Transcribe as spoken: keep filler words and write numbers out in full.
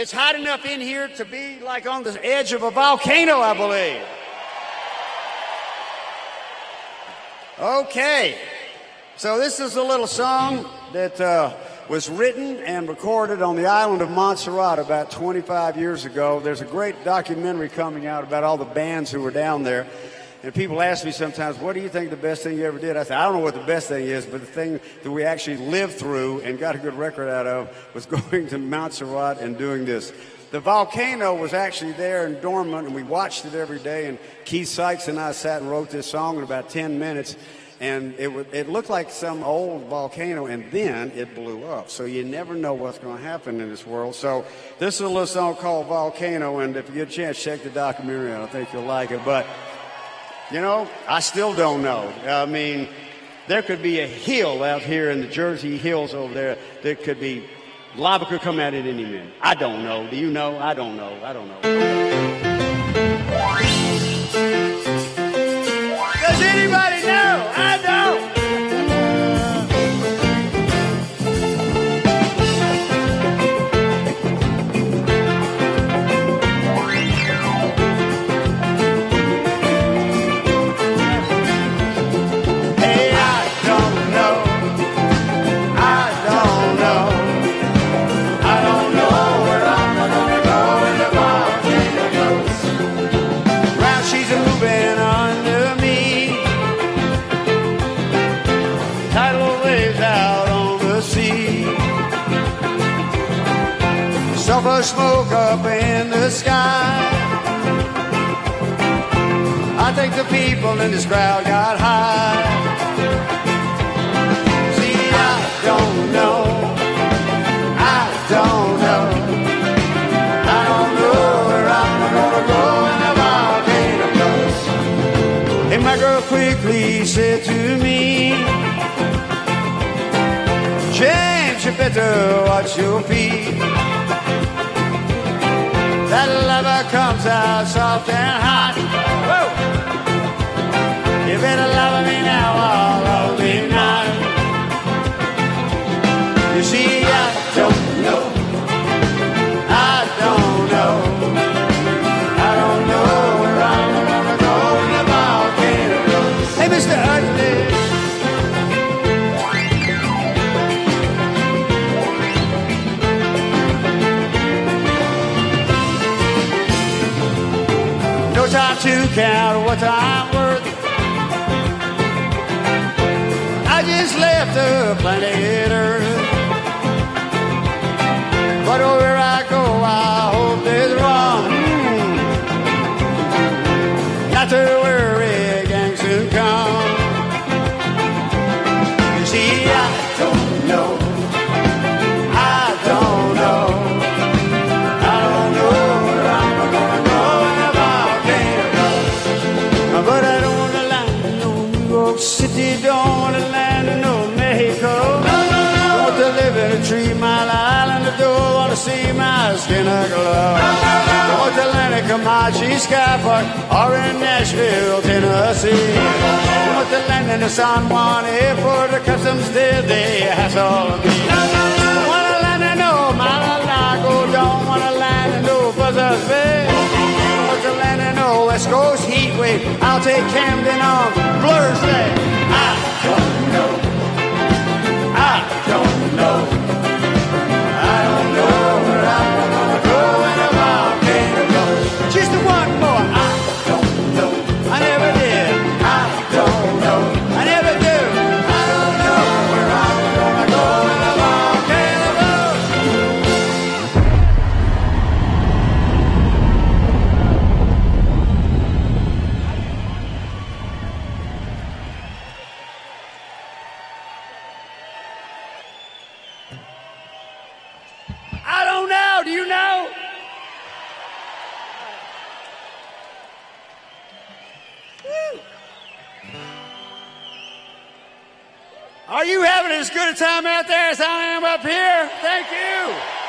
It's hot enough in here to be like on the edge of a volcano, I believe. Okay. So this is a little song that uh, was written and recorded on the island of Montserrat about twenty-five years ago. There's a great documentary coming out about all the bands who were down there. And people ask me sometimes, what do you think the best thing you ever did? I say, I don't know what the best thing is, but the thing that we actually lived through and got a good record out of was going to Montserrat and doing this. The volcano was actually there and dormant, and we watched it every day. And Keith Sykes and I sat and wrote this song in about ten minutes. And it, w- it looked like some old volcano, and then it blew up. So you never know what's going to happen in this world. So this is a little song called Volcano, and if you get a chance, check the documentary out. I think you'll like it. But, you know, I still don't know. I mean, there could be a hill out here in the Jersey Hills over there that could be, lava could come out at any minute. I don't know. Do you know? I don't know. I don't know. Does anybody know? I don't. Hey, I don't know. I don't know. I don't know where I'm gonna go in the volcano. Round she's a moving under me. Tidal waves out on the sea. Sulfur smoke up in the sky. I think the people in this crowd got high. See, I don't know. I don't know. I don't know where I'm gonna go in the volcano goes. And my girl quickly said to me, James, you better watch your feet. That lava comes out soft and hot. Whoa! You better love me now or love me not. You see, I don't know. I don't know. I don't know where I'm gonna go in the volcano goes. Hey, Mister Ugly. No time to count what I'm worth. I just left the planet Earth. But where I go, I hope it's wrong. Not to worry, gang soon come. You see, I don't know. I don't know. I don't know where I'm gonna go in the volcano. But I don't want to land in no New York City. Don't want to land in no Mexico. I want to live in a Three Mile Island. I don't want to see my skin aglow. I want to land in Comanche Sky Park or in Nashville, Tennessee. I want to land in the San Juan Airport. The customs did they hassle me. I want to land in no Mar-a-Lago. Don't want to land in no Buzzards Bay. I want to land in no West Coast heat wave. I'll take Camden on Blur's Day. I don't know. I don't know. I don't know where I'm gonna go in a volcano goes. Just one more. I don't know. I never did. I don't know. I never do. I don't know where I'm gonna go in a volcano goes. I don't know. Do you know? Woo. Are you having as good a time out there as I am up here? Thank you.